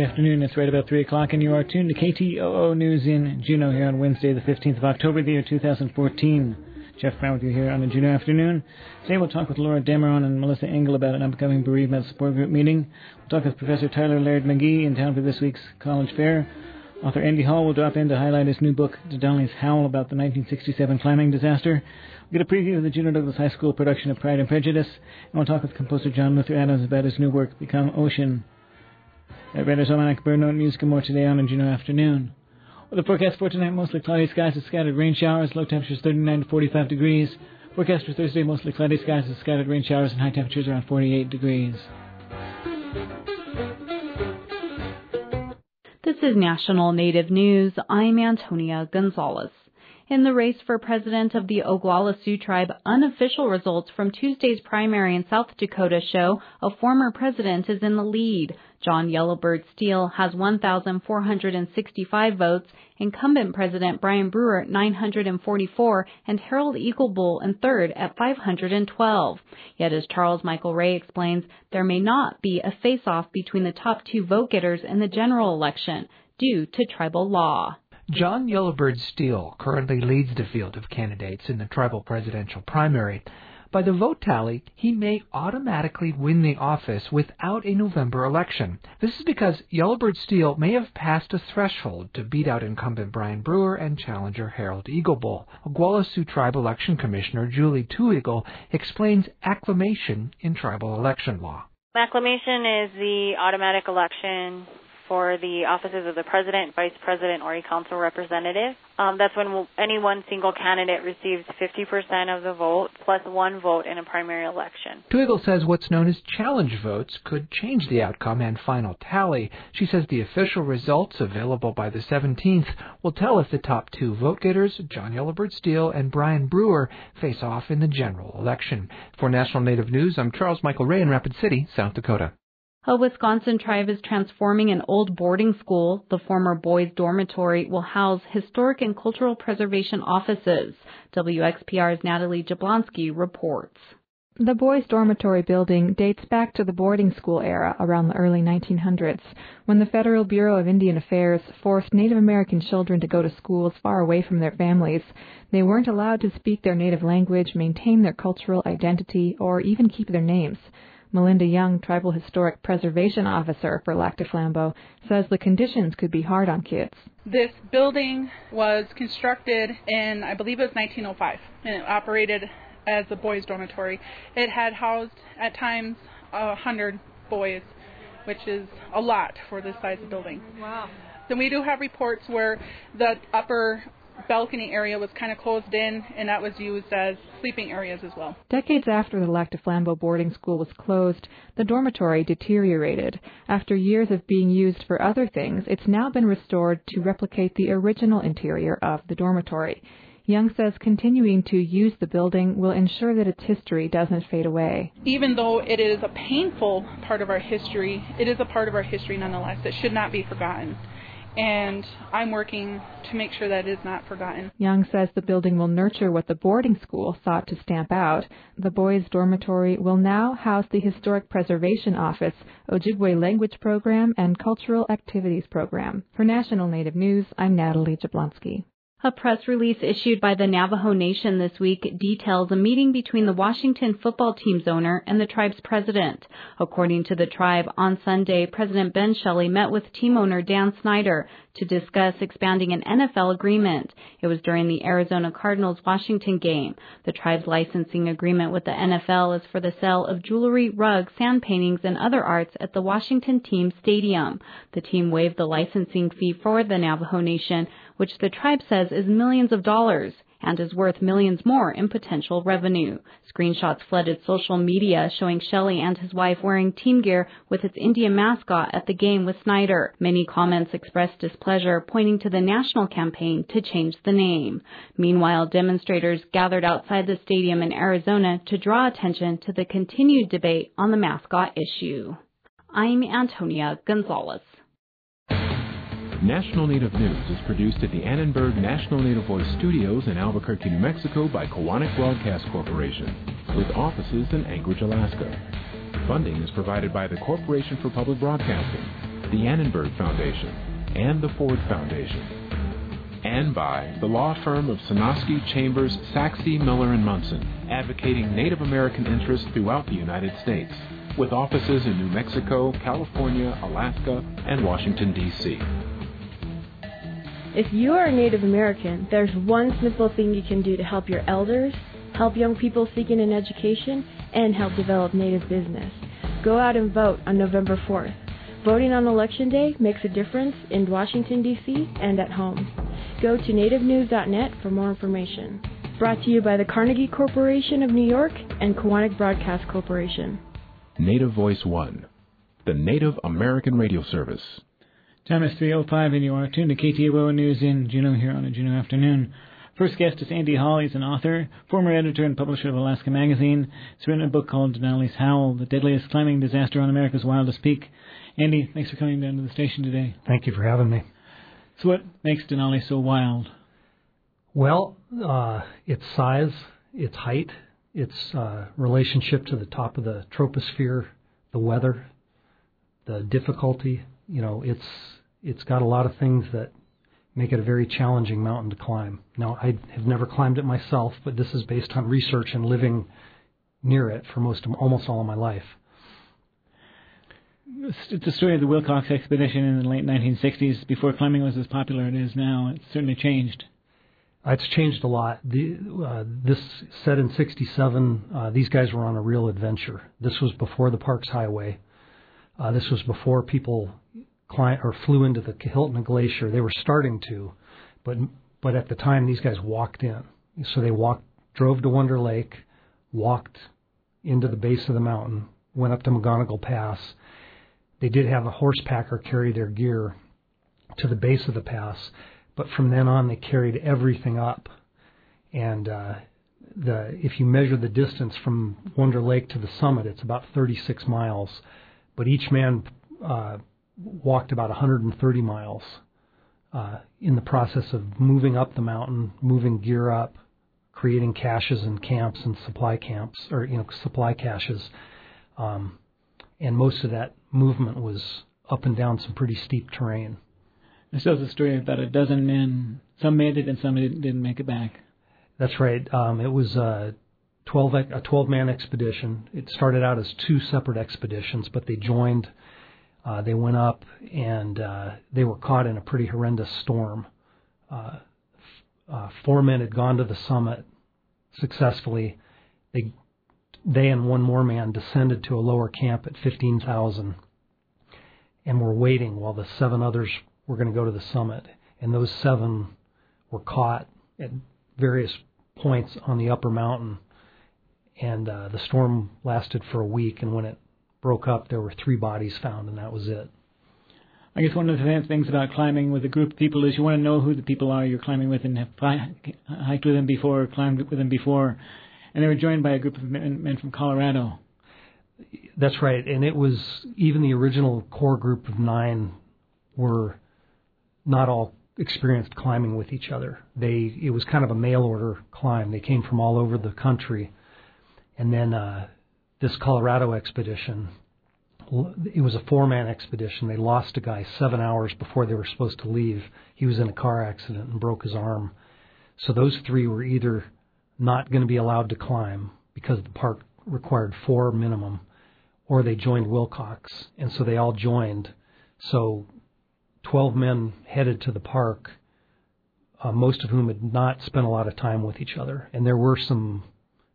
afternoon. It's right about 3 o'clock, and you are tuned to KTOO News in Juneau here on Wednesday, the 15th of October, the year 2014. Jeff Brown with you here on a Juneau afternoon. Today we'll talk with Laura Demeron and Melissa Engel about an upcoming bereavement support group meeting. We'll talk with Professor Tyler Laird-McGee in town for this week's college fair. Author Andy Hall will drop in to highlight his new book, Donnelly's Howl, about the 1967 clamming disaster. We'll get a preview of the Juneau Douglas High School production of Pride and Prejudice, and we'll talk with composer John Luther Adams about his new work, Become Ocean. At Writer's Almanac, Bird Note, music and more today on a Juneau afternoon. Well, the forecast for tonight, mostly cloudy skies with scattered rain showers, low temperatures 39 to 45 degrees. Forecast for Thursday, mostly cloudy skies with scattered rain showers and high temperatures around 48 degrees. This is National Native News. I'm Antonia Gonzalez. In the race for president of the Oglala Sioux Tribe, unofficial results from Tuesday's primary in South Dakota show a former president is in the lead. John Yellowbird Steele has 1,465 votes, incumbent President Brian Brewer 944, and Harold Eaglebull in third at 512. Yet, as Charles Michael Ray explains, there may not be a face-off between the top two vote-getters in the general election due to tribal law. John Yellowbird Steele currently leads the field of candidates in the tribal presidential primary. By the vote tally, he may automatically win the office without a November election. This is because Yellowbird Steele may have passed a threshold to beat out incumbent Brian Brewer and challenger Harold Eaglebull. Oglala Sioux Tribe Election Commissioner Julie Two-Eagle explains acclamation in tribal election law. Acclamation is the automatic election for the offices of the president, vice president, or a council representative. That's when any one single candidate receives 50% of the vote plus one vote in a primary election. Two-Eagle says what's known as challenge votes could change the outcome and final tally. She says the official results, available by the 17th, will tell if the top two vote-getters, John Yellowbird Steele and Brian Brewer, face off in the general election. For National Native News, I'm Charles Michael Ray in Rapid City, South Dakota. A Wisconsin tribe is transforming an old boarding school. The former boys' dormitory will house historic and cultural preservation offices. WXPR's Natalie Jablonski reports. The boys' dormitory building dates back to the boarding school era around the early 1900s, when the Federal Bureau of Indian Affairs forced Native American children to go to schools far away from their families. They weren't allowed to speak their native language, maintain their cultural identity, or even keep their names. Melinda Young, Tribal Historic Preservation Officer for Lac du Flambeau, says the conditions could be hard on kids. This building was constructed in, I believe it was 1905, and it operated as a boys' dormitory. It had housed, at times, 100 boys, which is a lot for this size of building. Wow. Then we do have reports where the upper balcony area was kind of closed in, and that was used as sleeping areas as well. Decades after the Lac du Flambeau boarding school was closed, the dormitory deteriorated. After years of being used for other things, it's now been restored to replicate the original interior of the dormitory. Young says continuing to use the building will ensure that its history doesn't fade away. Even though it is a painful part of our history, it is a part of our history nonetheless. It should not be forgotten. And I'm working to make sure that it is not forgotten. Young says the building will nurture what the boarding school sought to stamp out. The boys' dormitory will now house the Historic Preservation Office, Ojibwe Language Program, and Cultural Activities Program. For National Native News, I'm Natalie Jablonski. A press release issued by the Navajo Nation this week details a meeting between the Washington football team's owner and the tribe's president. According to the tribe, on Sunday, President Ben Shelley met with team owner Dan Snyder to discuss expanding an NFL agreement. It was during the Arizona Cardinals-Washington game. The tribe's licensing agreement with the NFL is for the sale of jewelry, rugs, sand paintings, and other arts at the Washington team stadium. The team waived the licensing fee for the Navajo Nation, which the tribe says is millions of dollars and is worth millions more in potential revenue. Screenshots flooded social media showing Shelley and his wife wearing team gear with its Indian mascot at the game with Snyder. Many comments expressed displeasure, pointing to the national campaign to change the name. Meanwhile, demonstrators gathered outside the stadium in Arizona to draw attention to the continued debate on the mascot issue. I'm Antonia Gonzalez. National Native News is produced at the Annenberg National Native Voice Studios in Albuquerque, New Mexico by Koahnic Broadcast Corporation, with offices in Anchorage, Alaska. Funding is provided by the Corporation for Public Broadcasting. the Annenberg Foundation and the Ford Foundation. And by the law firm of Sonosky, Chambers, Saxe, Miller & Munson, advocating Native American interests throughout the United States, with offices in New Mexico, California, Alaska, and Washington, D.C. If you are a Native American, there's one simple thing you can do to help your elders, help young people seeking an education, and help develop Native business. Go out and vote on November 4th. Voting on Election Day makes a difference in Washington, D.C. and at home. Go to nativenews.net for more information. Brought to you by the Carnegie Corporation of New York and Kiwanis Broadcast Corporation. Native Voice One, the Native American radio service. Time is 3:05 and you are tuned to KTOO News in Juneau here on a Juneau afternoon. First guest is Andy Hall. He's an author, former editor and publisher of Alaska Magazine. He's written a book called Denali's Howl, the deadliest climbing disaster on America's wildest peak. Andy, thanks for coming down to the station today. Thank you for having me. So what makes Denali so wild? Well, its size, its height, its relationship to the top of the troposphere, the weather, the difficulty. It's got a lot of things that make it a very challenging mountain to climb. Now, I have never climbed it myself, but this is based on research and living near it for almost all of my life. It's the story of the Wilcox expedition in the late 1960s. Before climbing was as popular as it is now, it's certainly changed. It's changed a lot. This set in 67, these guys were on a real adventure. This was before the Parks Highway. This was before people flew into the Kahiltna Glacier. They were starting to, but at the time these guys walked in. So they drove to Wonder Lake, walked into the base of the mountain, went up to McGonigal Pass. They did have a horse packer carry their gear to the base of the pass, but from then on they carried everything up. And if you measure the distance from Wonder Lake to the summit, it's about 36 miles. But each man walked about 130 miles in the process of moving up the mountain, moving gear up, creating caches and camps and supply camps, or supply caches. And most of that movement was up and down some pretty steep terrain. This tells a story about a dozen men. Some made it and some didn't make it back. That's right. It was a 12-man expedition. It started out as two separate expeditions, but they joined. They went up, and they were caught in a pretty horrendous storm. 4 men had gone to the summit successfully. They and one more man descended to a lower camp at 15,000 and were waiting while the 7 others were going to go to the summit. And those 7 were caught at various points on the upper mountain. And the storm lasted for a week, and when it broke up, there were 3 bodies found, and that was it. I guess one of the things about climbing with a group of people is you want to know who the people are you're climbing with and have hiked with them before, climbed with them before. And they were joined by a group of men from Colorado. That's right, and it was even the original core group of 9 were not all experienced climbing with each other. It was kind of a mail order climb. They came from all over the country. And then this Colorado expedition, it was a 4-man expedition. They lost a guy 7 hours before they were supposed to leave. He was in a car accident and broke his arm. So those 3 were either not going to be allowed to climb because the park required 4 minimum, or they joined Wilcox. And so they all joined. So 12 men headed to the park, most of whom had not spent a lot of time with each other. And there were some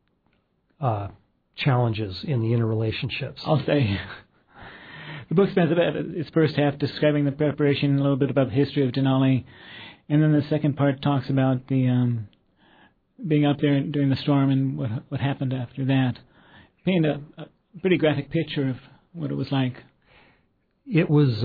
challenges in the interrelationships. I'll say. The book spends about its first half describing the preparation, a little bit about the history of Denali, and then the second part talks about the being out there during the storm and what happened after that. Paint a pretty graphic picture of what it was like. It was,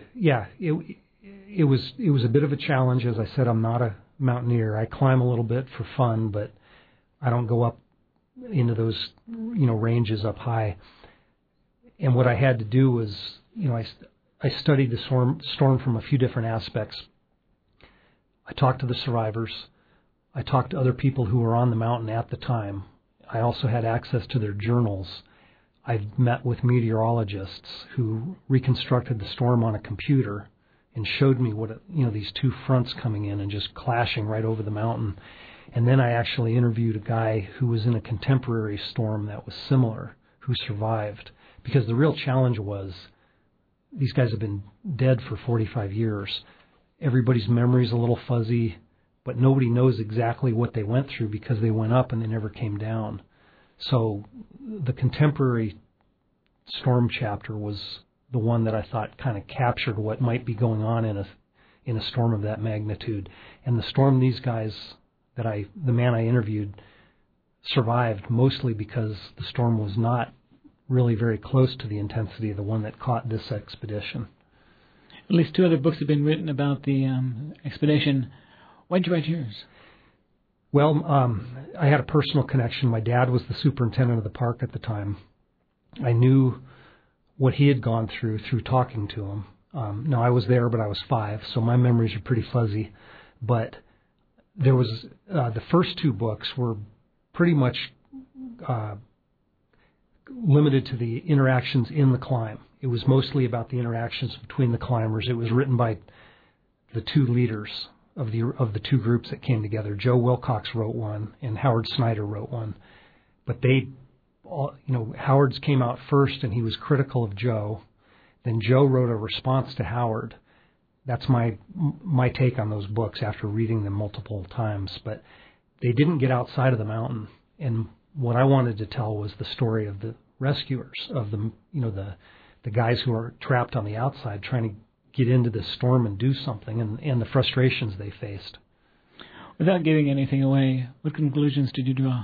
it was a bit of a challenge. As I said, I'm not a mountaineer. I climb a little bit for fun, but I don't go up into those, ranges up high. And what I had to do was, I studied the storm from a few different aspects. I talked to the survivors. I talked to other people who were on the mountain at the time. I also had access to their journals. I've met with meteorologists who reconstructed the storm on a computer and showed me what these two fronts coming in and just clashing right over the mountain. And then I actually interviewed a guy who was in a contemporary storm that was similar, who survived. Because the real challenge was these guys have been dead for 45 years. Everybody's memory's a little fuzzy, but nobody knows exactly what they went through because they went up and they never came down. So the contemporary storm chapter was the one that I thought kind of captured what might be going on in a storm of that magnitude. And the storm these guys the man I interviewed survived mostly because the storm was not really very close to the intensity of the one that caught this expedition. At least 2 other books have been written about the expedition. Why did you write yours? Well, I had a personal connection. My dad was the superintendent of the park at the time. I knew what he had gone through talking to him. Now, I was there, but I was 5, so my memories are pretty fuzzy. But there was the first 2 books were pretty much limited to the interactions in the climb. It was mostly about the interactions between the climbers. It was written by the 2 leaders of the 2 groups that came together. Joe Wilcox wrote one, and Howard Snyder wrote one. But Howard's came out first, and he was critical of Joe. Then Joe wrote a response to Howard. That's my take on those books after reading them multiple times. But they didn't get outside of the mountain. And what I wanted to tell was the story of the rescuers, of the guys who are trapped on the outside trying to get into this storm and do something, and the frustrations they faced. Without giving anything away, what conclusions did you draw?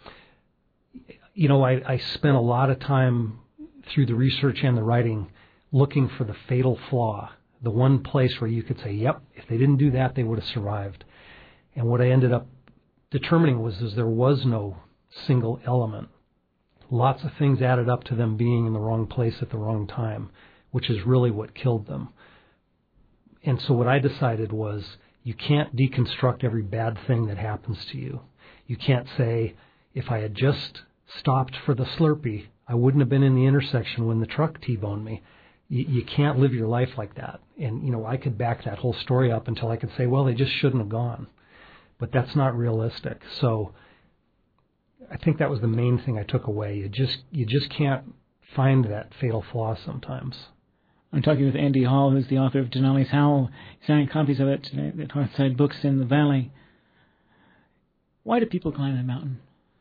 I spent a lot of time through the research and the writing looking for the fatal flaw, the one place where you could say, yep, if they didn't do that, they would have survived. And what I ended up determining was there was no single element. Lots of things added up to them being in the wrong place at the wrong time, which is really what killed them. And so what I decided was you can't deconstruct every bad thing that happens to you. You can't say, if I had just stopped for the Slurpee, I wouldn't have been in the intersection when the truck T-boned me. You can't live your life like that. And, I could back that whole story up until I could say, well, they just shouldn't have gone. But that's not realistic. So I think that was the main thing I took away. You just can't find that fatal flaw sometimes. I'm talking with Andy Hall, who's the author of Denali's Howl. He's signing copies of it today at Hearthside Books in the Valley. Why do people climb the mountain?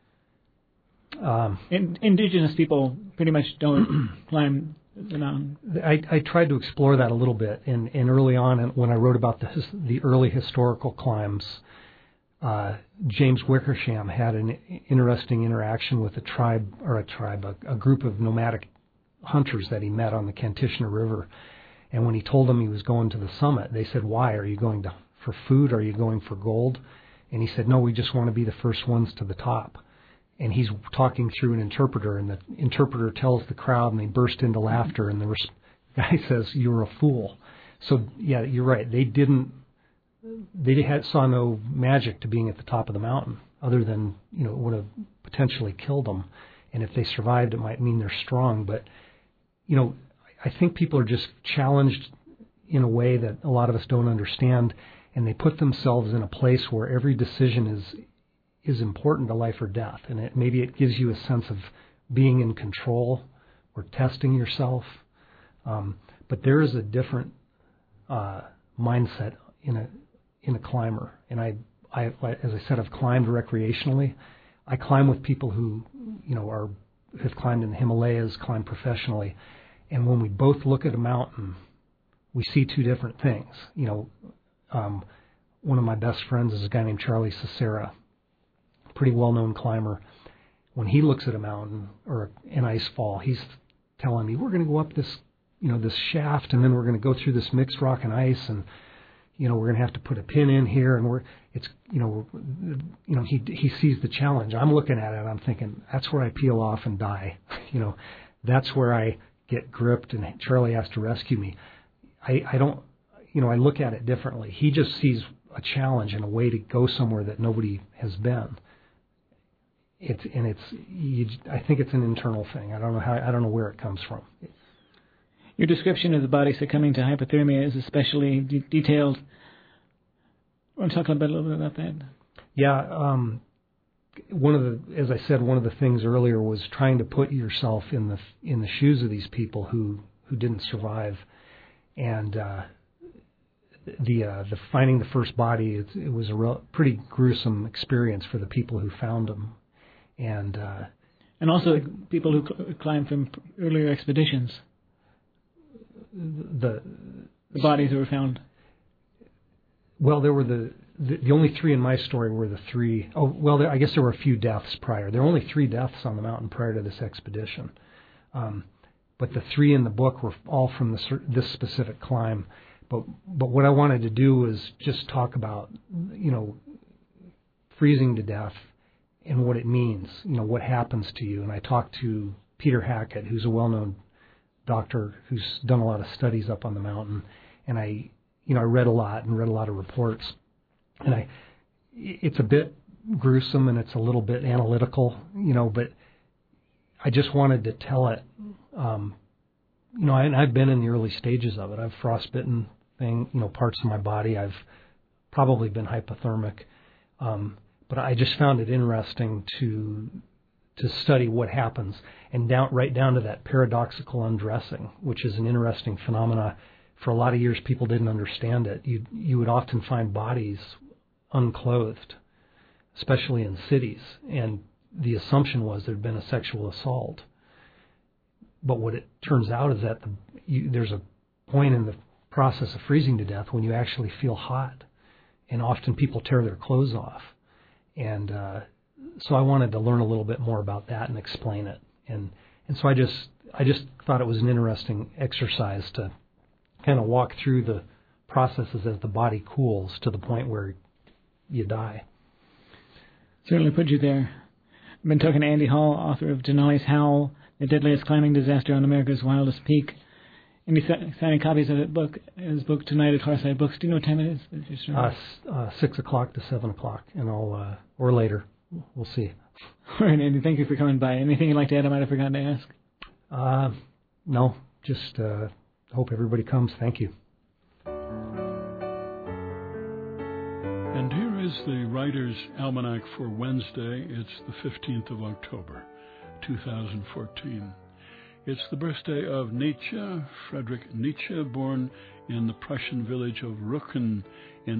Indigenous people pretty much don't climb the mountain. I tried to explore that a little bit, and early on when I wrote about the early historical climbs, James Wickersham had an interesting interaction with a group of nomadic hunters that he met on the Kantishna River. And when he told them he was going to the summit, they said, why? Are you going for food? Are you going for gold? And he said, no, we just want to be the first ones to the top. And he's talking through an interpreter, and the interpreter tells the crowd, and they burst into laughter, and the guy says, you're a fool. So, yeah, you're right. They saw no magic to being at the top of the mountain, other than, it would have potentially killed them. And if they survived, it might mean they're strong. But, I think people are just challenged in a way that a lot of us don't understand, and they put themselves in a place where every decision is important to life or death. And maybe it gives you a sense of being in control or testing yourself. But there is a different mindset in a climber. And I, as I said, I've climbed recreationally. I climb with people who, have climbed in the Himalayas, climbed professionally. And when we both look at a mountain, we see 2 different things. One of my best friends is a guy named Charlie Cicera, pretty well-known climber. When he looks at a mountain or an ice fall, he's telling me, we're going to go up this, this shaft, and then we're going to go through this mixed rock and ice, and, we're going to have to put a pin in here, and he sees the challenge. I'm looking at it, and I'm thinking, that's where I peel off and die. That's where I get gripped, and Charlie has to rescue me. I don't, I look at it differently. He just sees a challenge and a way to go somewhere that nobody has been. I think it's an internal thing. I don't know where it comes from. Your description of the body succumbing to hypothermia is especially detailed. Want to talk a little bit about that? Yeah. As I said, one of the things earlier was trying to put yourself in the shoes of these people who didn't survive, and the finding the first body, it was a pretty gruesome experience for the people who found them, and also people who climbed from earlier expeditions. The bodies that were found. Well, there were the only three in my story were the three. Oh, well, I guess there were a few deaths prior. There were only 3 deaths on the mountain prior to this expedition, but the 3 in the book were all from this specific climb. But what I wanted to do was just talk about, freezing to death and what it means, what happens to you. And I talked to Peter Hackett, who's a well-known doctor who's done a lot of studies up on the mountain, and I read a lot of reports, and it's a bit gruesome and it's a little bit analytical, but I just wanted to tell it, and I've been in the early stages of it. I've frostbitten parts of my body. I've probably been hypothermic, but I just found it interesting to study what happens, and right down to that paradoxical undressing, which is an interesting phenomena. For a lot of years, people didn't understand it. You would often find bodies unclothed, especially in cities, and the assumption was there'd been a sexual assault. But what it turns out is that there's a point in the process of freezing to death when you actually feel hot, and often people tear their clothes off. And so I wanted to learn a little bit more about that and explain it. And so I just thought it was an interesting exercise to kind of walk through the processes as the body cools to the point where you die. Certainly put you there. I've been talking to Andy Hall, author of Denali's Howl, The Deadliest Climbing Disaster on America's Wildest Peak. And he's signing copies of his book tonight at Harside Books. Do you know what time it is? 6 o'clock to 7 o'clock, and or later. We'll see. All right, Andy, thank you for coming by. Anything you'd like to add I might have forgotten to ask? No, just hope everybody comes. Thank you. And here is the Writer's Almanac for Wednesday. It's the 15th of October, 2014. It's the birthday of Nietzsche, Friedrich Nietzsche, born in the Prussian village of Rücken in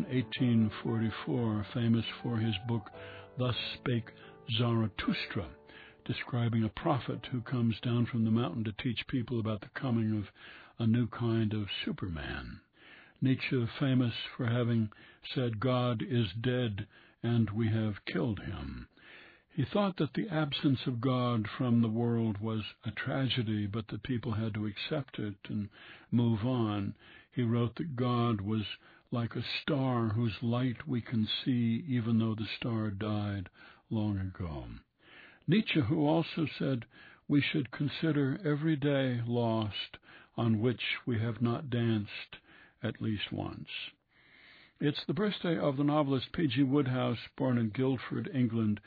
1844, famous for his book Thus Spake Zarathustra, describing a prophet who comes down from the mountain to teach people about the coming of a new kind of Superman. Nietzsche, famous for having said, "God is dead and we have killed him." He thought that the absence of God from the world was a tragedy, but that people had to accept it and move on. He wrote that God was like a star whose light we can see even though the star died long ago. Nietzsche, who also said we should consider every day lost on which we have not danced at least once. It's the birthday of the novelist P.G. Wodehouse, born in Guildford, England,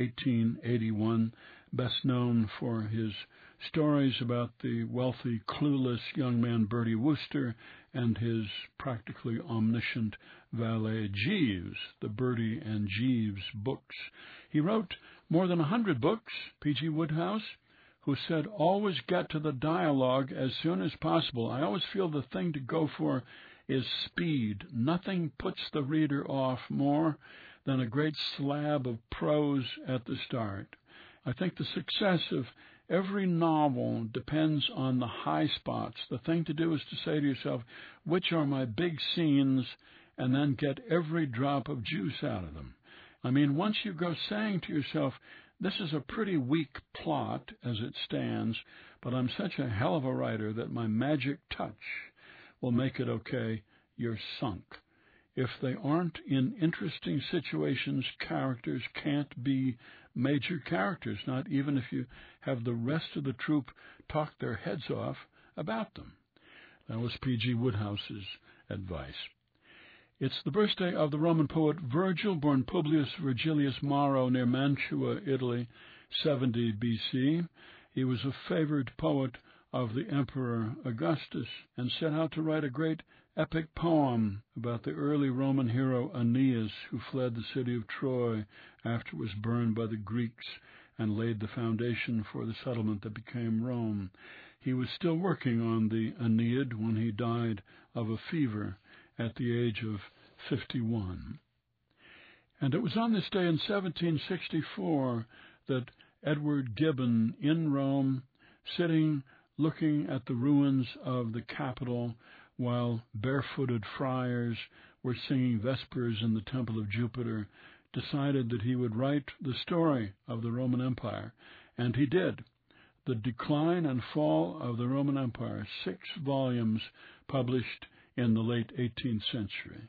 1881, best known for his stories about the wealthy, clueless young man Bertie Wooster and his practically omniscient valet Jeeves, the Bertie and Jeeves books. He wrote more than 100 books, P.G. Wodehouse, who said, "Always get to the dialogue as soon as possible. I always feel the thing to go for is speed. Nothing puts the reader off more than a great slab of prose at the start. I think the success of every novel depends on the high spots. The thing to do is to say to yourself, which are my big scenes, and then get every drop of juice out of them. I mean, once you go saying to yourself, this is a pretty weak plot as it stands, but I'm such a hell of a writer that my magic touch will make it okay, you're sunk. If they aren't in interesting situations, characters can't be major characters, not even if you have the rest of the troupe talk their heads off about them." That was P.G. Wodehouse's advice. It's the birthday of the Roman poet Virgil, born Publius Virgilius Maro near Mantua, Italy, 70 BC. He was a favored poet of the Emperor Augustus and set out to write a great epic poem about the early Roman hero Aeneas, who fled the city of Troy after it was burned by the Greeks and laid the foundation for the settlement that became Rome. He was still working on the Aeneid when he died of a fever at the age of 51. And it was on this day in 1764 that Edward Gibbon in Rome, sitting looking at the ruins of the Capitol while barefooted friars were singing Vespers in the Temple of Jupiter, decided that he would write the story of the Roman Empire, and he did. The Decline and Fall of the Roman Empire, 6 volumes published in the late 18th century.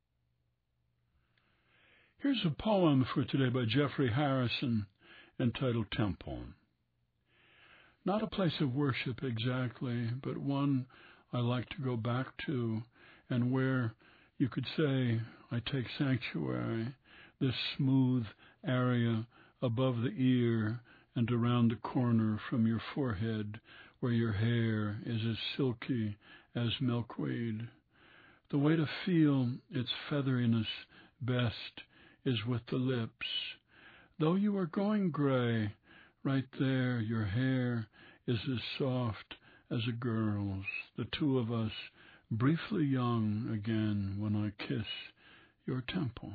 Here's a poem for today by Jeffrey Harrison entitled Temple. Not a place of worship exactly, but one I like to go back to, and where you could say, I take sanctuary, this smooth area above the ear and around the corner from your forehead, where your hair is as silky as milkweed. The way to feel its featheriness best is with the lips. Though you are going gray, right there your hair is as soft as a girl's, the two of us briefly young again when I kiss your temple.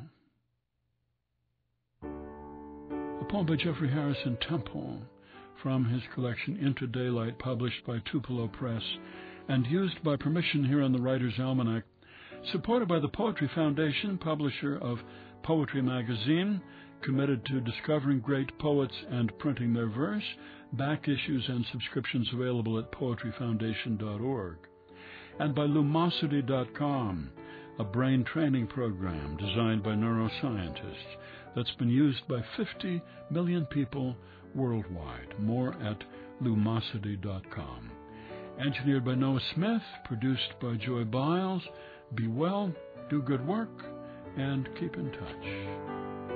A poem by Jeffrey Harrison, Temple, from his collection Into Daylight, published by Tupelo Press and used by permission here on the Writer's Almanac, supported by the Poetry Foundation, publisher of Poetry Magazine, committed to discovering great poets and printing their verse, back issues and subscriptions available at poetryfoundation.org, and by Lumosity.com, a brain training program designed by neuroscientists that's been used by 50 million people worldwide. More at Lumosity.com. Engineered by Noah Smith, produced by Joy Biles. Be well, do good work, and keep in touch.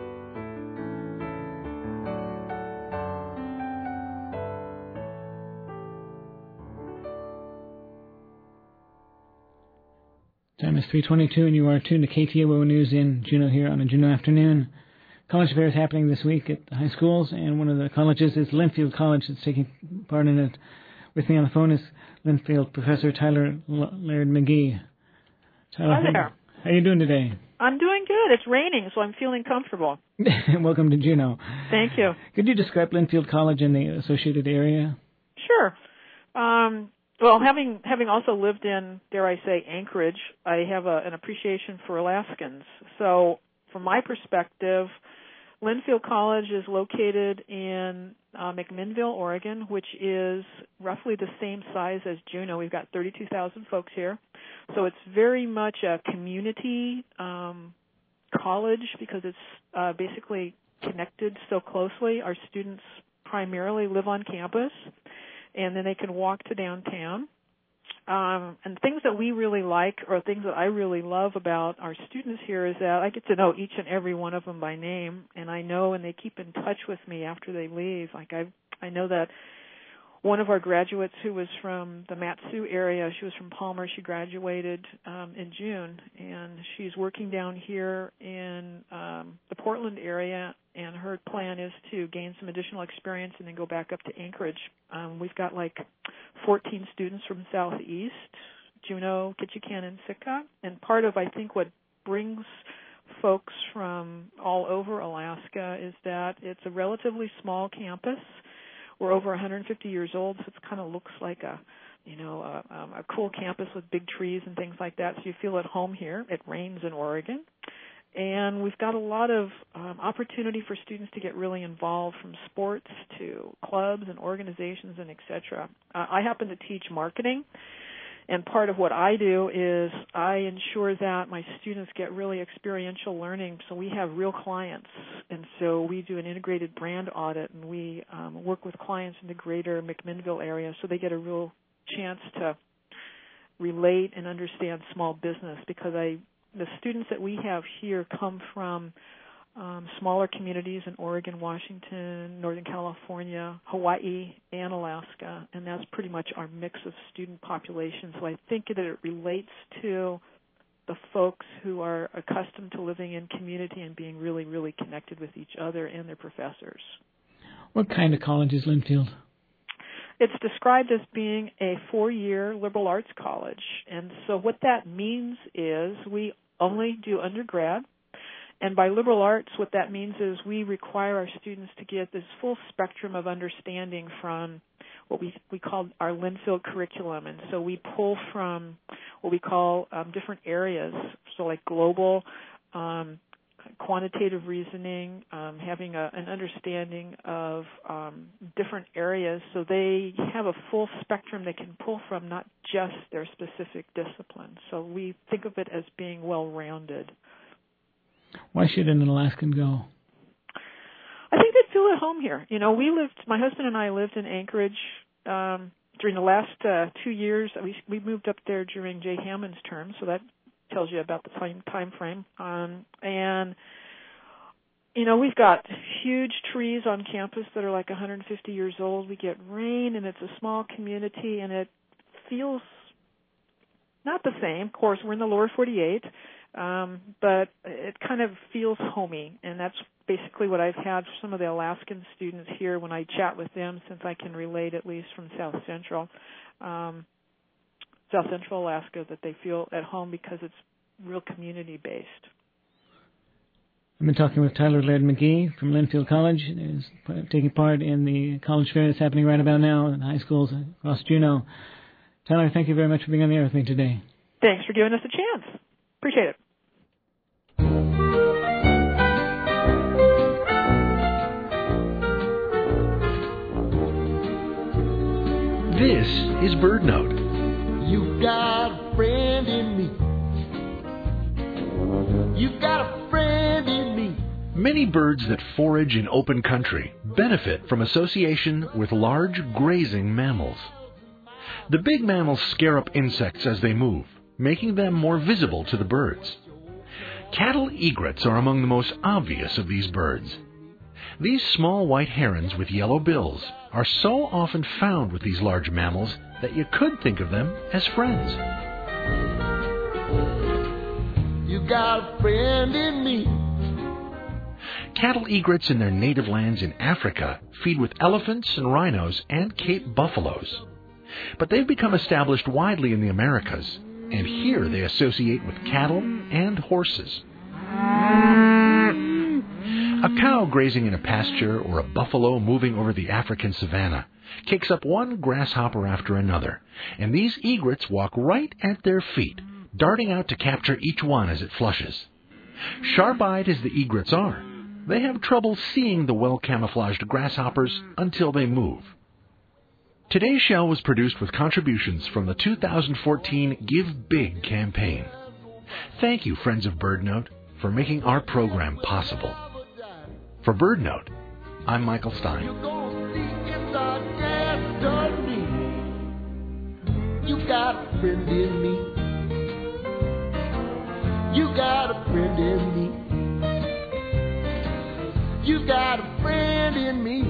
Time is 3:22, and you are tuned to KTOO News in Juneau here on a Juneau afternoon. College fair is happening this week at the high schools, and one of the colleges is Linfield College that's taking part in it. With me on the phone is Linfield Professor Tyler Laird McGee. Tyler, hi there. How are you doing today? I'm doing good. It's raining, so I'm feeling comfortable. Welcome to Juneau. Thank you. Could you describe Linfield College and the associated area? Sure. Well, having also lived in, dare I say, Anchorage, I have an appreciation for Alaskans. So from my perspective, Linfield College is located in McMinnville, Oregon, which is roughly the same size as Juneau. We've got 32,000 folks here. So it's very much a community college because it's basically connected so closely. Our students primarily live on campus, and then they can walk to downtown. And things that we really like, or things that I really love about our students here, is that I get to know each and every one of them by name, and I know, and they keep in touch with me after they leave. Like I know that one of our graduates who was from the Mat-Su area, she was from Palmer, she graduated in June, and she's working down here in the Portland area, and her plan is to gain some additional experience and then go back up to Anchorage. We've got like 14 students from Southeast, Juneau, Ketchikan, and Sitka, and part of, I think, what brings folks from all over Alaska is that it's a relatively small campus. We're over 150 years old, so it kind of looks like a cool campus with big trees and things like that, so you feel at home here. It rains in Oregon. And we've got a lot of opportunity for students to get really involved, from sports to clubs and organizations and et cetera. I happen to teach marketing, and part of what I do is I ensure that my students get really experiential learning, so we have real clients. And so we do an integrated brand audit, and we work with clients in the greater McMinnville area so they get a real chance to relate and understand small business, because I the students that we have here come from smaller communities in Oregon, Washington, Northern California, Hawaii, and Alaska, and that's pretty much our mix of student population. So I think that it relates to the folks who are accustomed to living in community and being really, really connected with each other and their professors. What kind of college is Linfield? It's described as being a 4-year liberal arts college, and so what that means is we only do undergrad. And by liberal arts, what that means is we require our students to get this full spectrum of understanding from what we call our Linfield curriculum. And so we pull from what we call different areas, so like global, quantitative reasoning, having an understanding of different areas, so they have a full spectrum they can pull from, not just their specific discipline. So we think of it as being well-rounded. Why should an Alaskan go? I think they'd feel at home here. You know, my husband and I lived in Anchorage during the last 2 years. We moved up there during Jay Hammond's term, so that tells you about the time frame. And, you know, we've got huge trees on campus that are like 150 years old. We get rain, and it's a small community, and it feels not the same. Of course, we're in the lower 48. But it kind of feels homey, and that's basically what I've had for some of the Alaskan students here when I chat with them, since I can relate at least from South Central Alaska, that they feel at home because it's real community-based. I've been talking with Tyler Laird McGee from Linfield College, who's taking part in the college fair that's happening right about now in high schools across Juneau. Tyler, thank you very much for being on the air with me today. Thanks for giving us a chance. Appreciate it. This is BirdNote. You've got a friend in me. You've got a friend in me. Many birds that forage in open country benefit from association with large grazing mammals. The big mammals scare up insects as they move, making them more visible to the birds. Cattle egrets are among the most obvious of these birds. These small white herons with yellow bills are so often found with these large mammals that you could think of them as friends. You got a friend in me. Cattle egrets in their native lands in Africa feed with elephants and rhinos and Cape buffaloes. But they've become established widely in the Americas, and here they associate with cattle and horses. A cow grazing in a pasture or a buffalo moving over the African savanna kicks up one grasshopper after another, and these egrets walk right at their feet, darting out to capture each one as it flushes. Sharp-eyed as the egrets are, they have trouble seeing the well-camouflaged grasshoppers until they move. Today's show was produced with contributions from the 2014 Give Big campaign. Thank you, friends of BirdNote, for making our program possible. For BirdNote, I'm Michael Stein. You got a friend in me. You got a friend in me. You got a friend in me.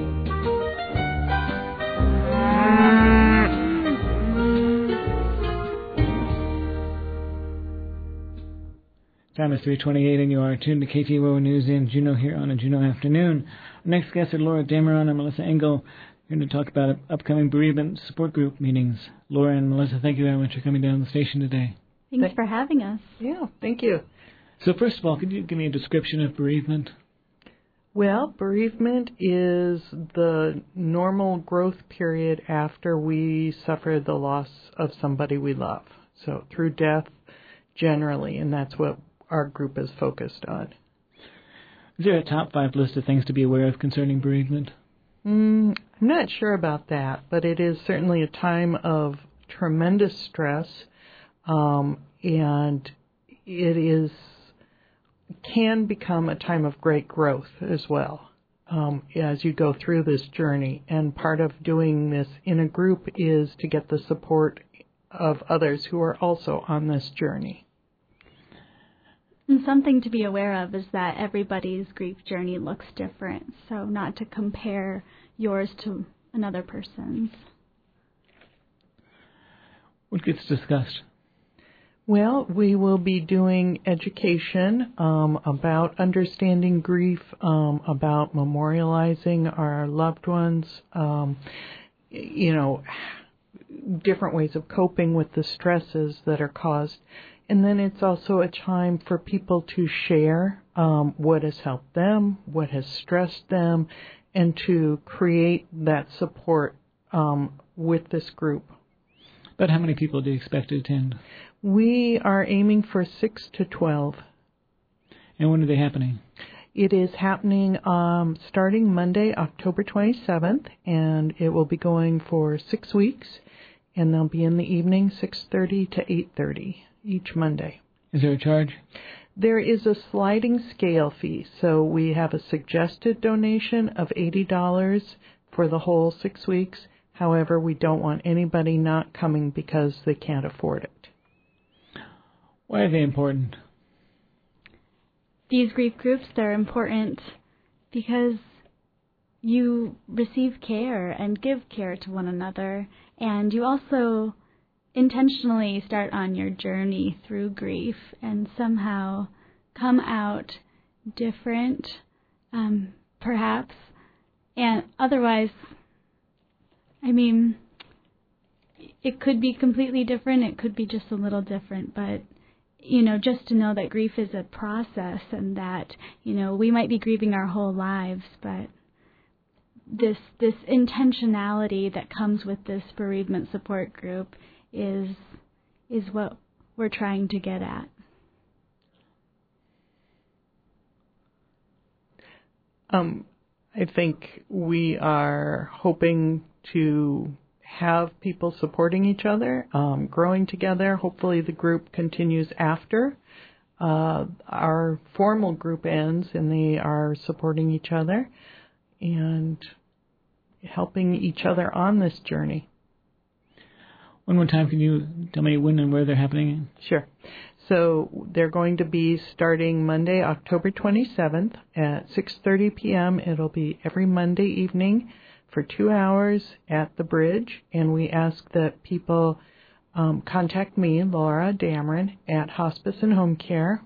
Time is 3:28, and you are tuned to KTOO News in Juneau here on a Juneau afternoon. Our next guests are Laura Dameron and Melissa Engel, here to talk about upcoming bereavement support group meetings. Laura and Melissa, thank you very much for coming down to the station today. Thanks for having us. Yeah, thank you. So first of all, could you give me a description of bereavement? Well, bereavement is the normal growth period after we suffer the loss of somebody we love. So through death generally, and that's what our group is focused on. Is there a top 5 list of things to be aware of concerning bereavement? I'm not sure about that, but it is certainly a time of tremendous stress, and it can become a time of great growth as well as you go through this journey. And part of doing this in a group is to get the support of others who are also on this journey. And something to be aware of is that everybody's grief journey looks different, so not to compare yours to another person's. What gets discussed? Well, we will be doing education about understanding grief, about memorializing our loved ones, different ways of coping with the stresses that are caused. And then it's also a time for people to share what has helped them, what has stressed them, and to create that support with this group. But how many people do you expect to attend? We are aiming for 6 to 12. And when are they happening? It is happening starting Monday, October 27th, and it will be going for 6 weeks, and they'll be in the evening, 6:30 to 8:30 each Monday. Is there a charge? There is a sliding scale fee, so we have a suggested donation of $80 for the whole 6 weeks. However, we don't want anybody not coming because they can't afford it. Why are they important? These grief groups, they're important because you receive care and give care to one another, and you also intentionally start on your journey through grief and somehow come out different, perhaps, and otherwise, it could be completely different, it could be just a little different, but just to know that grief is a process and that, we might be grieving our whole lives, but this intentionality that comes with this bereavement support group is what we're trying to get at. I think we are hoping to have people supporting each other, growing together. Hopefully the group continues after our formal group ends and they are supporting each other and helping each other on this journey. One more time, can you tell me when and where they're happening? Sure. So they're going to be starting Monday, October 27th at 6:30 p.m. It'll be every Monday evening for 2 hours at the Bridge, and we ask that people contact me, Laura Dameron, at Hospice and Home Care,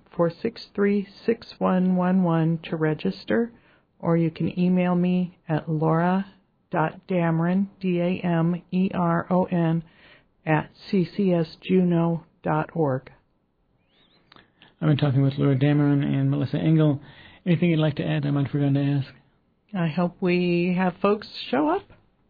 463-6111 to register, or you can email me at laura.dameron, Dameron, at ccsjuneau.org. I've been talking with Laura Dameron and Melissa Engel. Anything you'd like to add I might have forgotten to ask? I hope we have folks show up.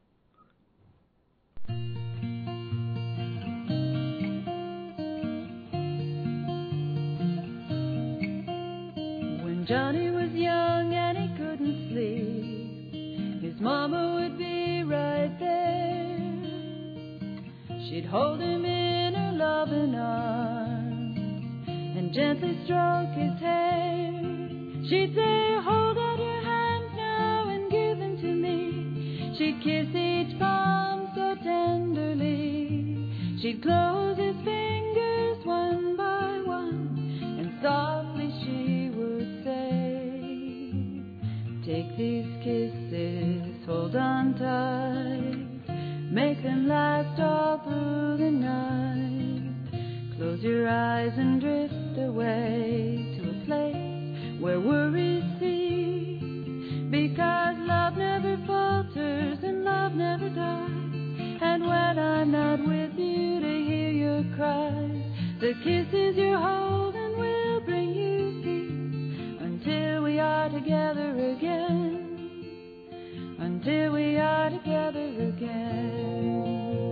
When Johnny was young and he couldn't sleep, his mama would be right there. She'd hold him in her loving arms and gently stroke his hair. She'd say, hold out your hands now and give them to me. She'd kiss each palm so tenderly. She'd close his fingers one by one, and softly she would say, take these kisses, hold on tight, make them last all through the night. Close your eyes and drift away to a place where worries cease, because love never falters and love never dies. And when I'm not with you to hear your cries, the kisses you're holding will bring you peace until we are together again, until we are together again.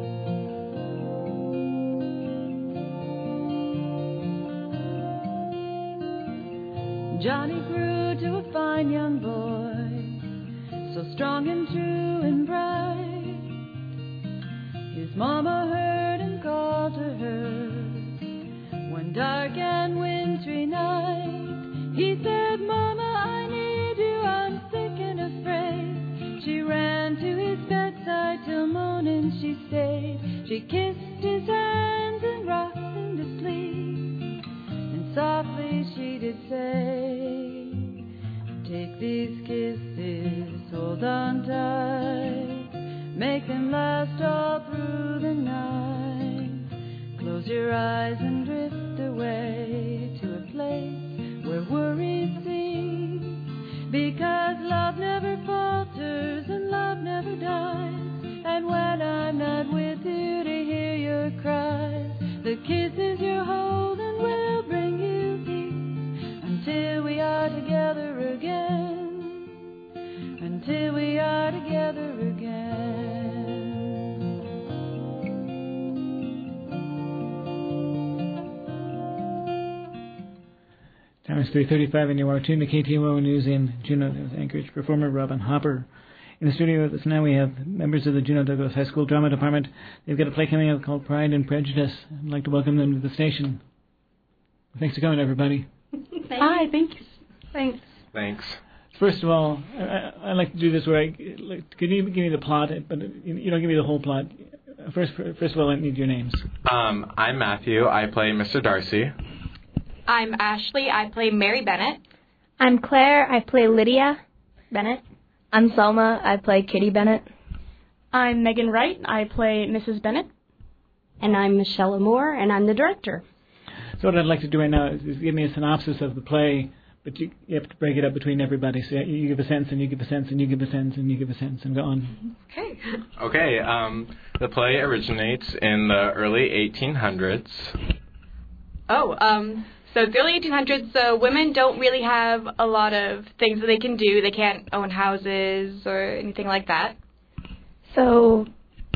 Johnny grew to a fine young boy, so strong and true and bright. His mama heard and called to her one dark and wintry night. He said, Mama, I need you, I'm sick and afraid. She ran to his bedside till morning she stayed. She kissed his hands and rocked him to sleep, and softly she did say, take these kisses, hold on tight, make them last all through the night. Close your eyes and drift away to a place where worries cease, because love never falters and love never dies. And when I'm not with you to hear your cries, the kisses you're holding will bring you peace until we are together again, until we are together again. Time is 3:35 and you are tuned to KTOO News in Juneau. That was Anchorage performer Robin Hopper. In the studio with us now we have members of the Juneau Douglas High School Drama Department. They've got a play coming up called Pride and Prejudice. I'd like to welcome them to the station. Thanks for coming, everybody. Hi, thanks. Thanks. First of all, I like to do this where can you give me the plot, but you don't give me the whole plot. First of all, I need your names. I'm Matthew. I play Mr. Darcy. I'm Ashley. I play Mary Bennett. I'm Claire. I play Lydia Bennett. I'm Selma. I play Kitty Bennett. I'm Megan Wright. I play Mrs. Bennett. And I'm Michelle Moore, and I'm the director. So what I'd like to do right now is give me a synopsis of the play, but you have to break it up between everybody. So you give a sense, and you give a sense, and you give a sense, and you give a sense, and go on. Okay. The play originates in the early 1800s. So it's the early 1800s, so women don't really have a lot of things that they can do. They can't own houses or anything like that. So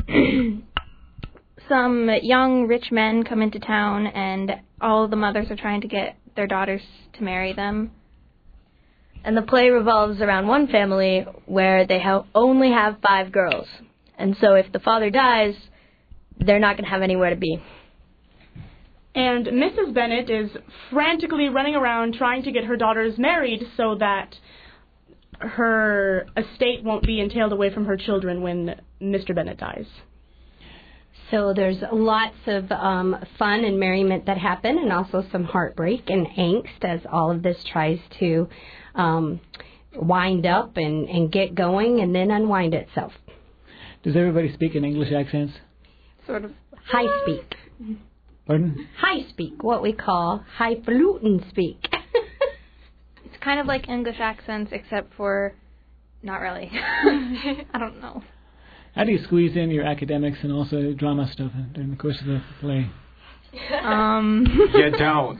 some young rich men come into town, and all of the mothers are trying to get their daughters to marry them. And the play revolves around one family where they only have 5 girls. And so if the father dies, they're not going to have anywhere to be. And Mrs. Bennett is frantically running around trying to get her daughters married so that her estate won't be entailed away from her children when Mr. Bennett dies. So there's lots of fun and merriment that happen, and also some heartbreak and angst as all of this tries to wind up and get going and then unwind itself. Does everybody speak in English accents? Sort of high speak. Pardon? High speak, what we call highfalutin speak. It's kind of like English accents, except for not really. I don't know. How do you squeeze in your academics and also drama stuff during the course of the play? You don't.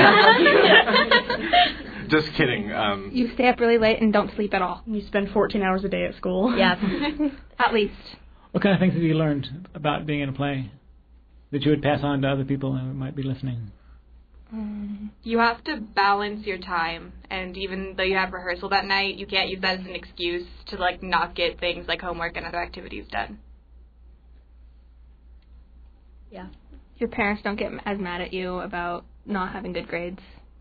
Just kidding. You stay up really late and don't sleep at all. You spend 14 hours a day at school. Yeah, at least. What kind of things have you learned about being in a play that you would pass on to other people who might be listening? You have to balance your time, and even though you have rehearsal that night, you can't use that as an excuse to not get things like homework and other activities done. Yeah. Your parents don't get as mad at you about not having good grades.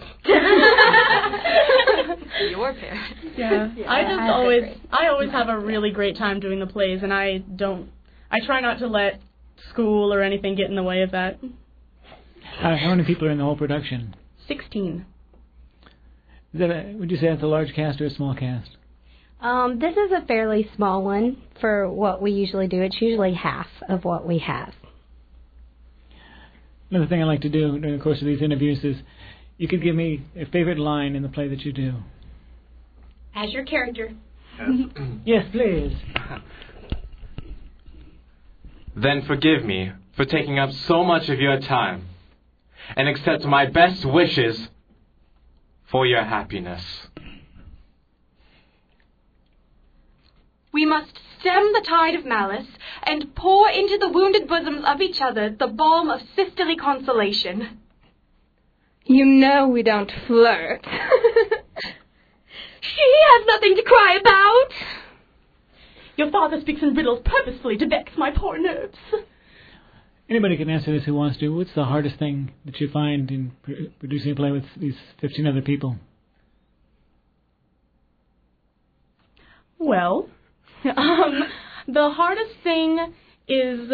Your parents. Yeah. I always have a really great time doing the plays, and I try not to let school or anything get in the way of that. How many people are in the whole production? 16. Would you say that's a large cast or a small cast? This is a fairly small one for what we usually do. It's usually half of what we have. Another thing I like to do during the course of these interviews is you could give me a favorite line in the play that you do. As your character. Yes, please. Then forgive me for taking up so much of your time, and accept my best wishes for your happiness. We must stem the tide of malice and pour into the wounded bosoms of each other the balm of sisterly consolation. You know we don't flirt. She has nothing to cry about. Your father speaks in riddles purposefully to vex my poor nerves. Anybody can answer this who wants to. What's the hardest thing that you find in producing a play with these 15 other people? Well, the hardest thing is,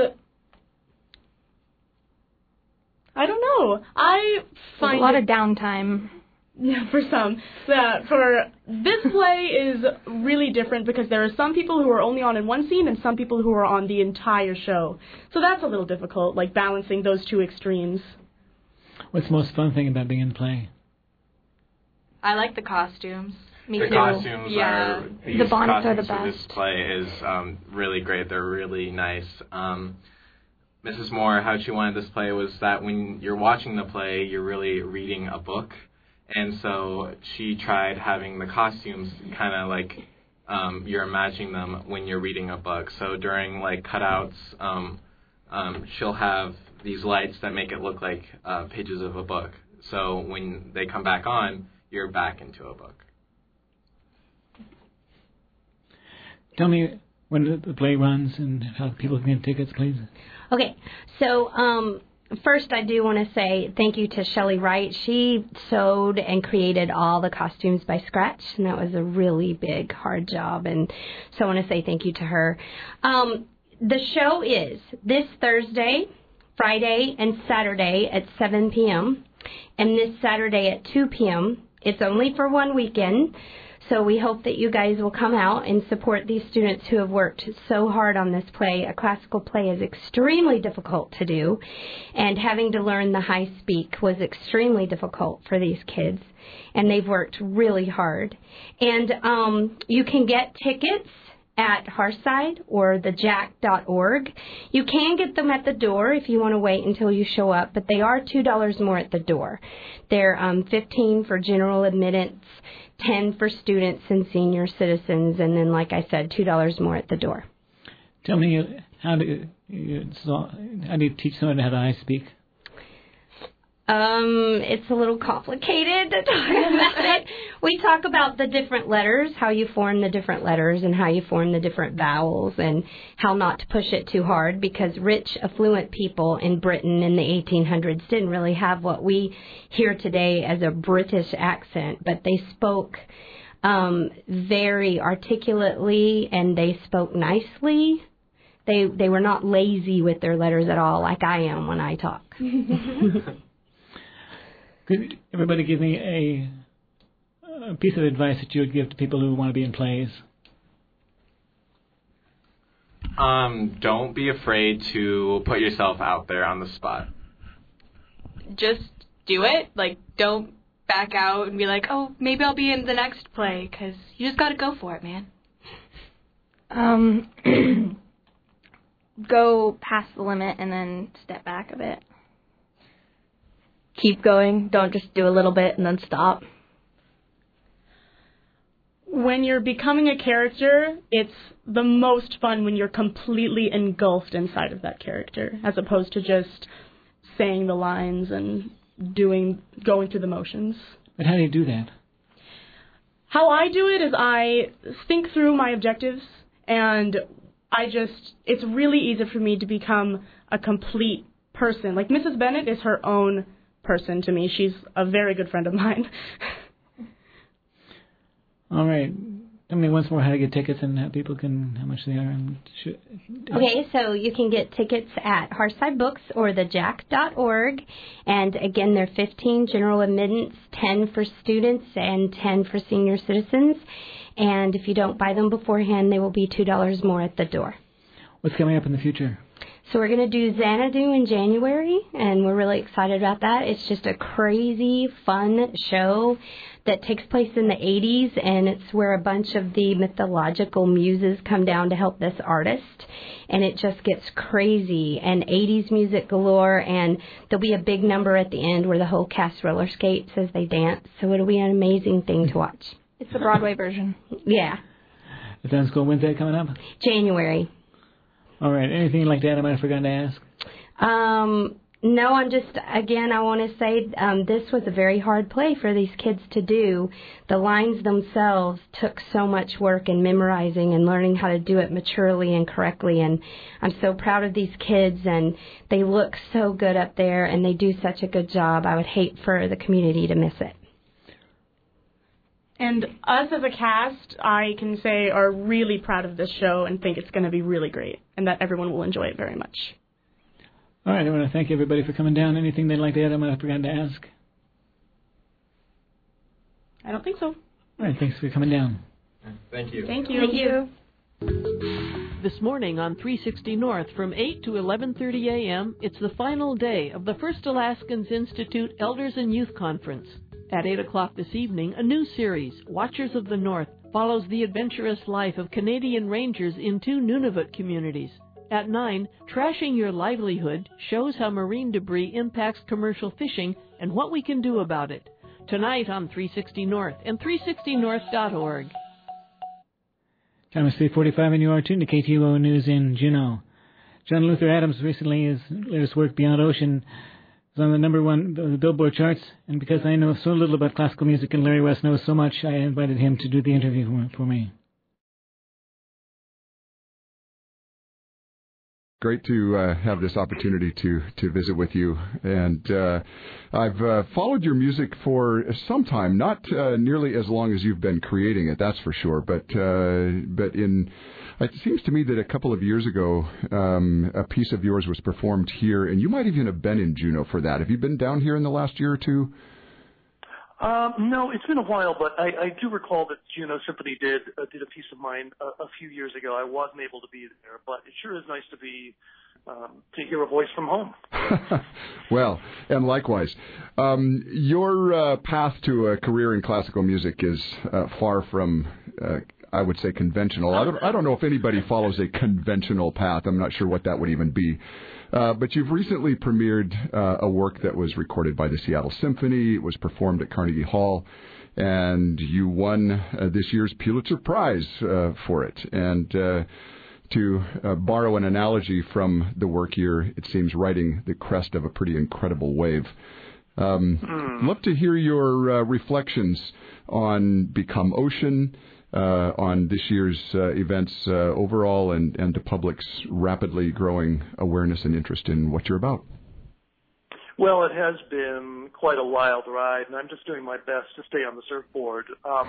I don't know. I find a lot of downtime. Yeah, for some. For this play is really different because there are some people who are only on in one scene and some people who are on the entire show. So that's a little difficult, like balancing those two extremes. What's the most fun thing about being in the play? I like the costumes. The costumes are... The bonnets are the for best. this play is really great. They're really nice. Mrs. Moore, how she wanted this play was that when you're watching the play, you're really reading a book. And so she tried having the costumes kind of like you're imagining them when you're reading a book. So during like cutouts, she'll have these lights that make it look like pages of a book. So when they come back on, you're back into a book. Tell me when the play runs and how people can get tickets, please. Okay, so first I do want to say thank you to Shelley Wright. She sewed and created all the costumes by scratch, and that was a really big, hard job, and so I want to say thank you to her. The show is this Thursday, Friday, and Saturday at 7 p.m., and this Saturday at 2 p.m. It's only for one weekend. So we hope that you guys will come out and support these students who have worked so hard on this play. A classical play is extremely difficult to do, and having to learn the high speak was extremely difficult for these kids, and they've worked really hard. And you can get tickets at Hearthside or thejack.org. You can get them at the door if you want to wait until you show up, but they are $2 more at the door. They're $15 for general admittance, $10 for students and senior citizens, and then, like I said, $2 more at the door. Tell me, how do you teach someone how to speak? It's a little complicated to talk about it. We talk about the different letters, how you form the different letters and how you form the different vowels and how not to push it too hard, because rich, affluent people in Britain in the 1800s didn't really have what we hear today as a British accent, but they spoke very articulately and they spoke nicely. They were not lazy with their letters at all, like I am when I talk. Could everybody give me a piece of advice that you would give to people who want to be in plays? Don't be afraid to put yourself out there on the spot. Just do it. Like, don't back out and be like, oh, maybe I'll be in the next play, because you just got to go for it, man. Go past the limit and then step back a bit. Keep going. Don't just do a little bit and then stop. When you're becoming a character, it's the most fun when you're completely engulfed inside of that character, as opposed to just saying the lines and going through the motions. But how do you do that? How I do it is I think through my objectives, and it's really easy for me to become a complete person. Like, Mrs. Bennett is her own person to me. She's a very good friend of mine. All right. Tell me once more how to get tickets and how much they are. Okay, so you can get tickets at Hearthside Books or thejack.org. And again, they're $15 general admittance, $10 for students, and $10 for senior citizens. And if you don't buy them beforehand, they will be $2 more at the door. What's coming up in the future? So we're going to do Xanadu in January, and we're really excited about that. It's just a crazy, fun show that takes place in the 80s, and it's where a bunch of the mythological muses come down to help this artist, and it just gets crazy, and 80s music galore, and there'll be a big number at the end where the whole cast roller skates as they dance, so it'll be an amazing thing to watch. It's the Broadway version. Yeah. The dance school, when's that coming up? January. All right. Anything like that I might have forgotten to ask? No, I want to say this was a very hard play for these kids to do. The lines themselves took so much work in memorizing and learning how to do it maturely and correctly, and I'm so proud of these kids, and they look so good up there, and they do such a good job. I would hate for the community to miss it. And us as a cast, I can say, are really proud of this show and think it's going to be really great and that everyone will enjoy it very much. All right, I want to thank everybody for coming down. Anything they'd like to add I might have forgotten to ask? I don't think so. All right, thanks for coming down. Thank you. Thank you. Thank you. This morning on 360 North from 8 to 11:30 a.m., it's the final day of the First Alaskans Institute Elders and Youth Conference. At 8 o'clock this evening, a new series, Watchers of the North, follows the adventurous life of Canadian Rangers in 2 Nunavut communities. At 9, Trashing Your Livelihood shows how marine debris impacts commercial fishing and what we can do about it. Tonight on 360 North and 360north.org. Time is 3:45 and you are tuned to KTOO News in Juneau. John Luther Adams recently, his latest work, Beyond Ocean, is on the number 1 the Billboard charts, and because I know so little about classical music and Larry West knows so much, I invited him to do the interview for me. Great to have this opportunity to visit with you. And I've followed your music for some time, not nearly as long as you've been creating it, that's for sure. But it seems to me that a couple of years ago, a piece of yours was performed here, and you might even have been in Juneau for that. Have you been down here in the last year or two? No, it's been a while, but I do recall that Juneau Symphony did a piece of mine a few years ago. I wasn't able to be there, but it sure is nice to be to hear a voice from home. Well, and likewise, your path to a career in classical music is far from, I would say, conventional. I don't know if anybody follows a conventional path. I'm not sure what that would even be. But you've recently premiered a work that was recorded by the Seattle Symphony. It was performed at Carnegie Hall, and you won this year's Pulitzer Prize for it. And to borrow an analogy from the work here, it seems riding the crest of a pretty incredible wave. Love to hear your reflections on Become Ocean, on this year's events overall, and the public's rapidly growing awareness and interest in what you're about. Well, it has been quite a wild ride, and I'm just doing my best to stay on the surfboard.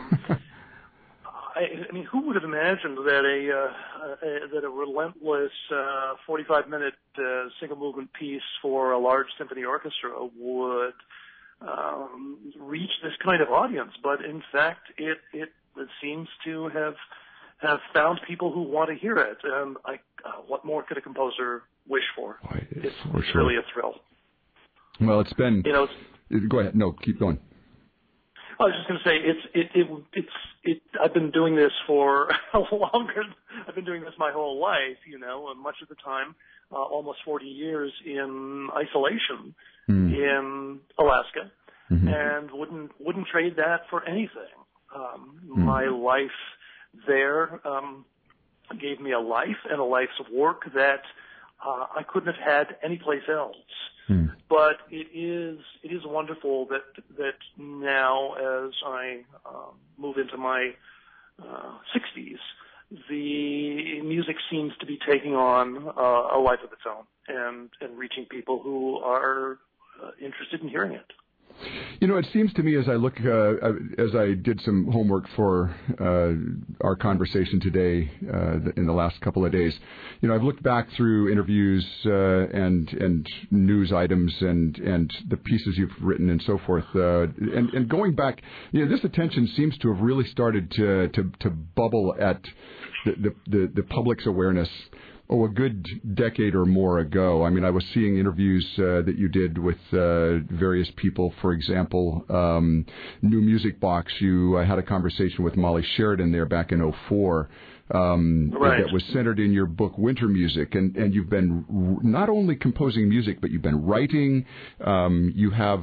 I mean, who would have imagined that a relentless 45-minute single movement piece for a large symphony orchestra would reach this kind of audience? But in fact, it seems to have found people who want to hear it. And what more could a composer wish for? It's really a thrill. Well, it's been. Go ahead. No, keep going. I was just going to say I've been doing this for longer. I've been doing this my whole life, and much of the time, almost 40 years in isolation in Alaska, and wouldn't trade that for anything. My life there gave me a life and a life's work that I couldn't have had anyplace else. But it is wonderful that now, as I move into my 60s, the music seems to be taking on a life of its own and reaching people who are interested in hearing it. It seems to me as I look, as I did some homework for our conversation today in the last couple of days, I've looked back through interviews and news items and the pieces you've written and so forth, and going back, this attention seems to have really started to bubble at the public's awareness. a good decade or more ago. I mean, I was seeing interviews that you did with various people. For example, New Music Box, you had a conversation with Molly Sheridan there back in 2004. Right. That was centered in your book Winter Music, and you've been not only composing music, but you've been writing. You have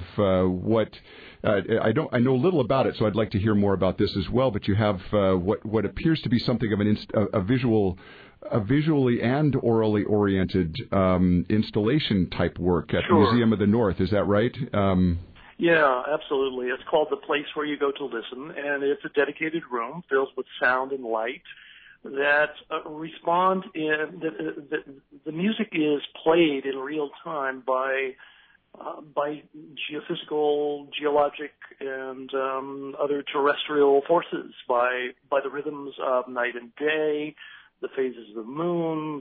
I know little about it, so I'd like to hear more about this as well. But you have what appears to be something of a visually and orally oriented installation type work at the Museum of the North. Is that right? Yeah, absolutely. It's called The Place Where You Go to Listen, and it's a dedicated room filled with sound and light that respond in the music is played in real time by geophysical, geologic, and other terrestrial forces, by the rhythms of night and day, the phases of the moon,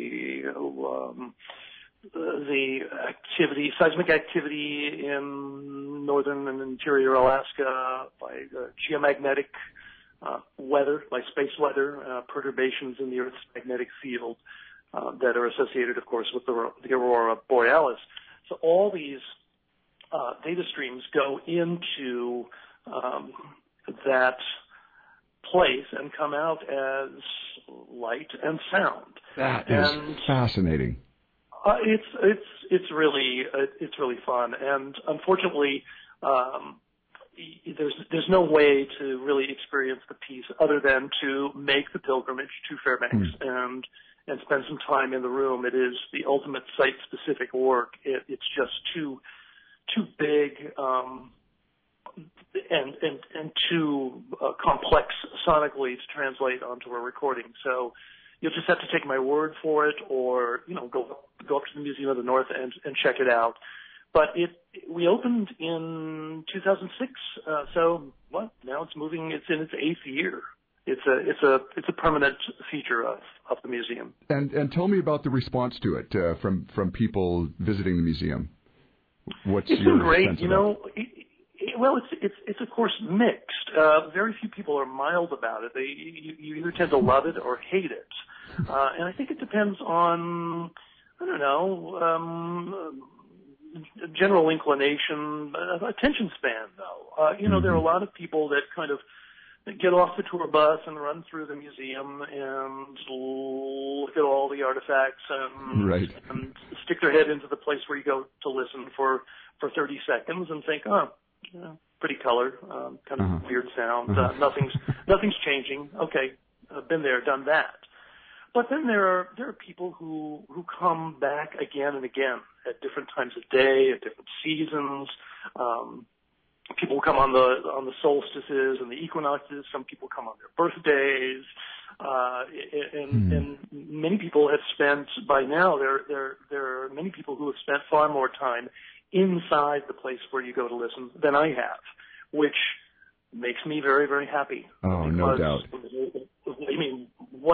the activity, seismic activity in northern and interior Alaska, by by geomagnetic weather, by space weather, perturbations in the Earth's magnetic field that are associated, of course, with the aurora borealis. So all these data streams go into that place and come out as light and sound. That is fascinating. It's really fun, and unfortunately, there's no way to really experience the piece other than to make the pilgrimage to Fairbanks and spend some time in the room. It is the ultimate site-specific work. It's just too big and too complex sonically to translate onto a recording. So you'll just have to take my word for it, or go up to the Museum of the North and check it out. But we opened in 2006, so now it's moving. It's in its 8th year. It's a permanent feature of the museum. And tell me about the response to it from people visiting the museum. It's been great. Well, it's of course mixed. Very few people are mild about it. You either tend to love it or hate it, and I think it depends on general inclination, attention span. Though there are a lot of people that kind of get off the tour bus and run through the museum and look at all the artifacts and stick their head into the place where you go to listen for 30 seconds and think, pretty color, kind of weird sound. Nothing's changing. Okay, I've been there, done that. But then there are people who come back again and again at different times of day, at different seasons. People come on the solstices and the equinoxes. Some people come on their birthdays, and many people have spent by now. There are many people who have spent far more time inside the place where you go to listen than I have, which makes me very, very happy. Oh, no doubt. I mean, what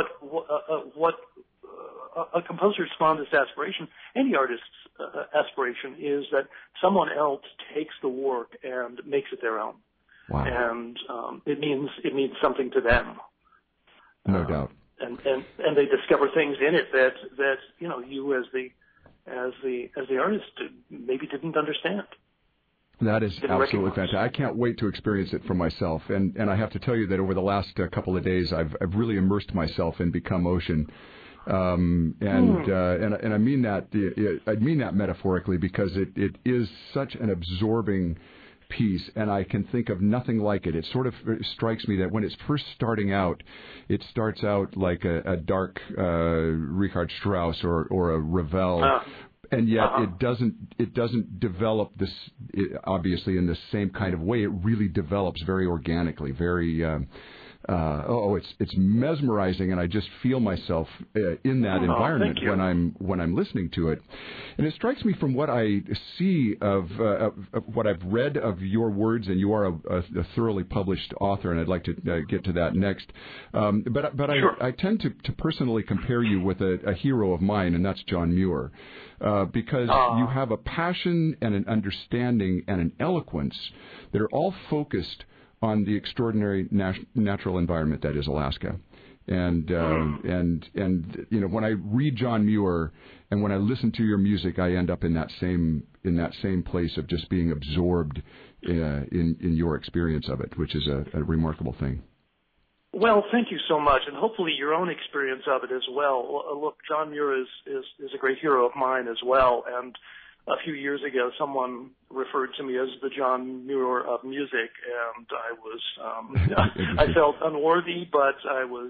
a composer's fondest aspiration, any artist's aspiration, is that someone else takes the work and makes it their own. Wow. And it means something to them. No doubt. And they discover things in it that you as the artist maybe didn't understand. That is absolutely fantastic. I can't wait to experience it for myself. And I have to tell you that over the last couple of days, I've really immersed myself in Become Ocean. And I mean that metaphorically, because it is such an absorbing piece, and I can think of nothing like it. It sort of strikes me that when it's first starting out, it starts out like a dark Richard Strauss or a Ravel. And yet it doesn't develop this obviously in the same kind of way. It really develops very organically, very it's mesmerizing, and I just feel myself in that environment when I'm listening to it. And it strikes me from what I see of what I've read of your words, and you are a thoroughly published author, and I'd like to get to that next. But sure. I tend to personally compare you with a hero of mine, and that's John Muir. Because you have a passion and an understanding and an eloquence that are all focused on the extraordinary natural environment that is Alaska. And when I read John Muir and when I listen to your music, I end up in that same place of just being absorbed in your experience of it, which is a remarkable thing. Well, thank you so much, and hopefully your own experience of it as well. Look, John Muir is a great hero of mine as well, and a few years ago someone referred to me as the John Muir of music, and I felt unworthy, but I was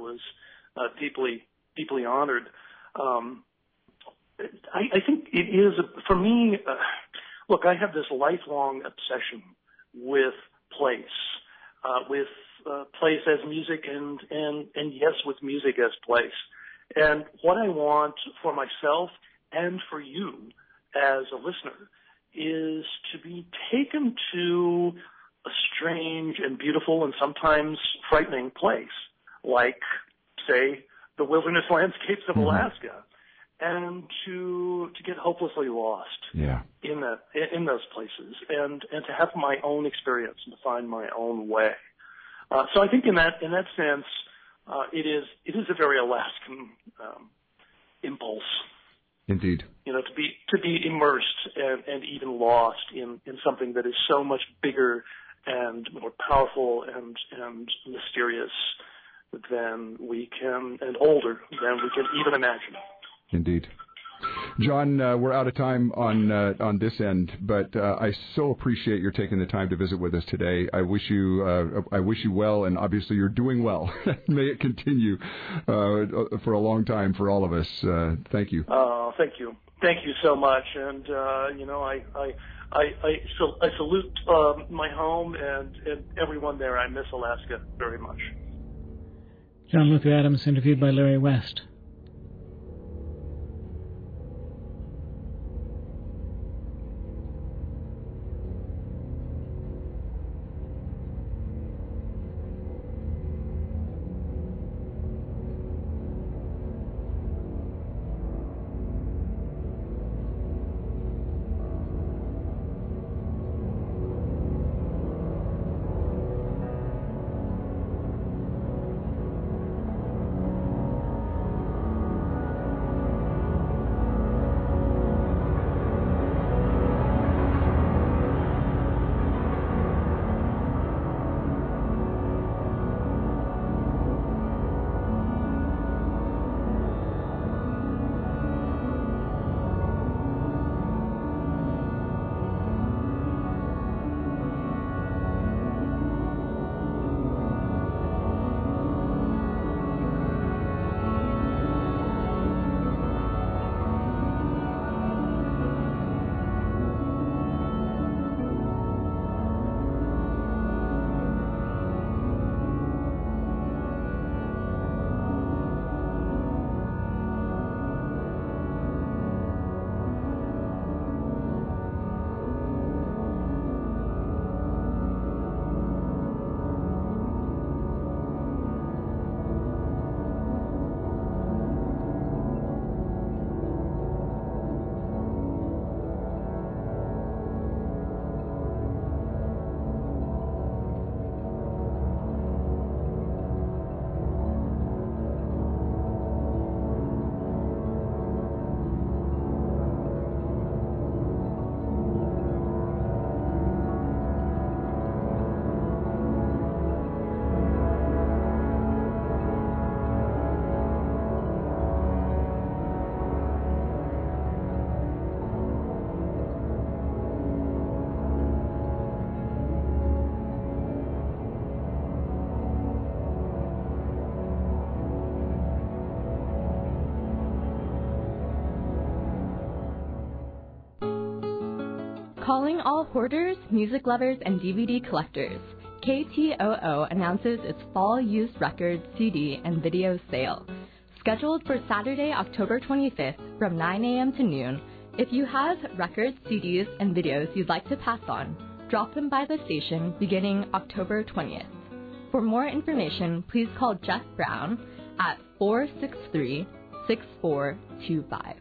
deeply honored. I think it is, for me, look, I have this lifelong obsession with place, place as music, and yes, with music as place. And what I want for myself and for you as a listener is to be taken to a strange and beautiful and sometimes frightening place, like, say, the wilderness landscapes of Alaska, and to get hopelessly lost in those places, and to have my own experience and to find my own way. So I think in that sense, it is a very Alaskan impulse. Indeed. To be immersed and even lost in something that is so much bigger and more powerful and mysterious than we can, and older than we can even imagine. Indeed. John, we're out of time on this end, but I so appreciate your taking the time to visit with us today. I wish you well, and obviously you're doing well. May it continue for a long time for all of us. Thank you. Thank you. Thank you so much. And I salute my home and everyone there. I miss Alaska very much. John Luther Adams, interviewed by Larry West. Calling all hoarders, music lovers, and DVD collectors, KTOO announces its Fall Used Records CD and video sale. Scheduled for Saturday, October 25th from 9 a.m. to noon, if you have records, CDs, and videos you'd like to pass on, drop them by the station beginning October 20th. For more information, please call Jeff Brown at 463-6425.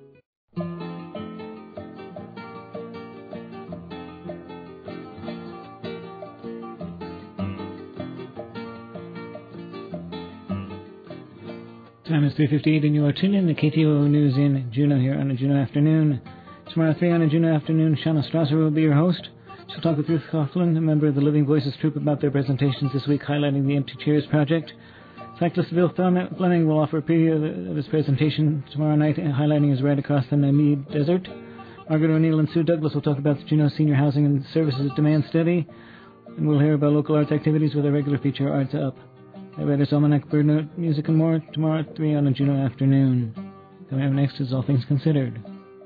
Time is 3:58, and you are tuned in to KTOO News in Juneau here on a Juneau afternoon. Tomorrow 3 on a Juneau afternoon, Shauna Strasser will be your host. She'll talk with Ruth Coughlin, a member of the Living Voices troupe, about their presentations this week highlighting the Empty Chairs project. Cyclist Bill Fleming will offer a preview of his presentation tomorrow night, highlighting his ride across the Namib Desert. Margaret O'Neill and Sue Douglas will talk about the Juneau Senior Housing and Services Demand Study, and we'll hear about local arts activities with our regular feature, Arts Up. The Writer's Almanac, Bird Note, music, and more tomorrow at 3 on a Juneau afternoon. Coming up next is All Things Considered.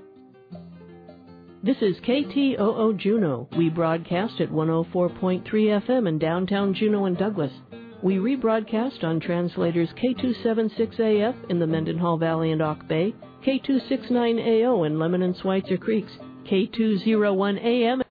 This is KTOO Juneau. We broadcast at 104.3 FM in downtown Juneau and Douglas. We rebroadcast on translators K276AF in the Mendenhall Valley and Auk Bay, K269AO in Lemon and Schweitzer Creeks, K201AM